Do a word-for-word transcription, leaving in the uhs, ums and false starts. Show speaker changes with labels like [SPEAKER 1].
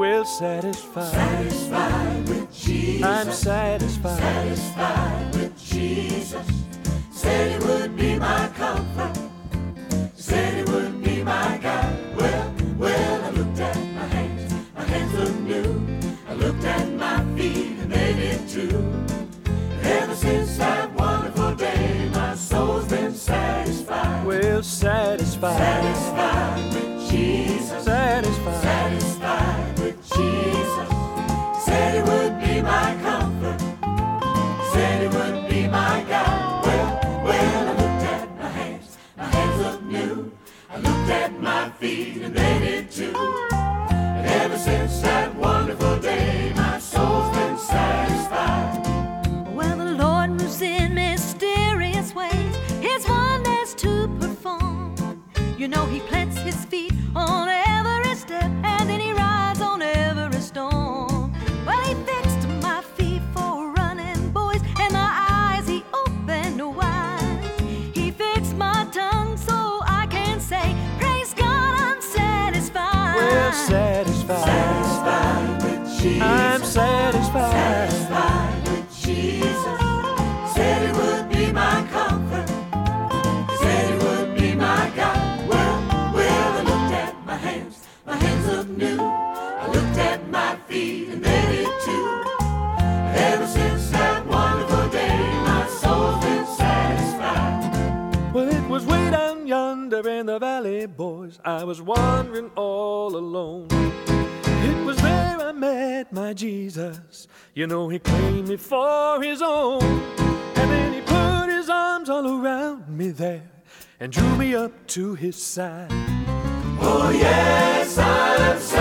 [SPEAKER 1] will satisfy.
[SPEAKER 2] Satisfied with Jesus.
[SPEAKER 1] I'm satisfied.
[SPEAKER 2] Satisfied with Jesus. Said He would be my comfort. Said He would be my guide. Well, well, I looked at my hands. My hands look new. I looked at my feet and they did too. Ever since that wonderful day, my soul's been satisfied.
[SPEAKER 1] Well satisfied.
[SPEAKER 2] Satisfied with Jesus.
[SPEAKER 1] Satisfied.
[SPEAKER 2] Satisfied with Jesus. Said He would be my comfort. Said He would be my guide. Well, well, I looked at my hands. My hands look new. I looked at my feet and they did too. And ever since that wonderful day, my soul's been satisfied.
[SPEAKER 3] Well, the Lord moves in mysterious ways. His wonders to perform. You know He plants His feet on every step, and then He rides on every storm. Well, He fixed my feet for running, boys, and my eyes He opened wide. He fixed my tongue so I can say, praise God, I'm satisfied.
[SPEAKER 1] Well satisfied.
[SPEAKER 2] Satisfied with Jesus.
[SPEAKER 1] I'm satisfied.
[SPEAKER 2] Satisfied with Jesus. Said He would be my comfort. Said He would be my guide. Well, well, I looked at my hands. My hands look new. I looked at my feet and they did too. Ever since that wonderful day, my soul's been satisfied.
[SPEAKER 1] Well, it was way down yonder in the valley, boys. I was wandering all alone. It was there I met my Jesus. You know He claimed me for His own. And then He put His arms all around me there and drew me up to His side.
[SPEAKER 2] Oh yes, I'm